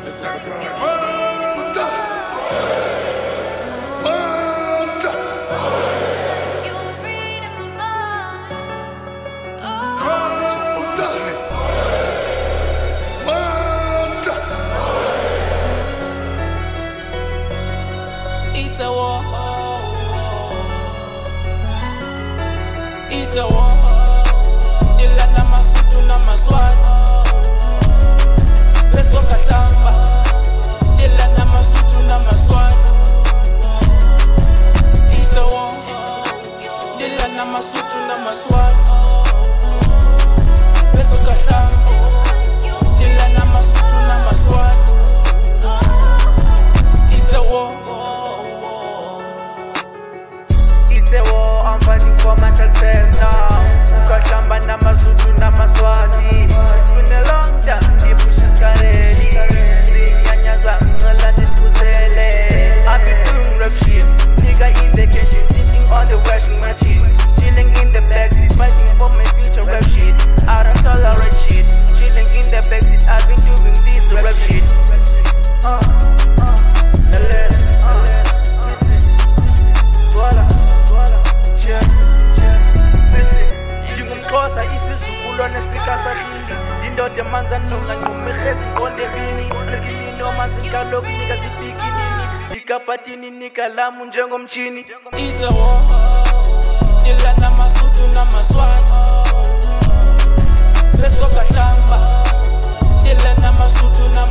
It's a war. It's a war. Nilana masutu na maswati. Let's go Katamba. Nilana masutu na maswati. It's a war. Nilana masutu na maswati. Let's go Katamba. Nilana masutu na maswati. It's a war. It's a war, I'm fighting for my success now. Ukatamba na masutu na maswati. It's been a long time, the push is ready. Zinyanyaza, ngala nikusele. I've been doing rap shit. Nigga in the kitchen, sitting on the washing machine. Chilling in the backseat, fighting for my future rap shit. I don't tolerate shit. Chilling in the backseat, I've been doing this rap shit. Kosa isizukulwane sikasahili indoda manza nonga ngumehezi ondebini neskilino manzi kaloku nika sipikinini ikapatini nikalamu njengomchini. It's a war. Nilana masutu na maswati. Let's go Katamba. Nilana masutu na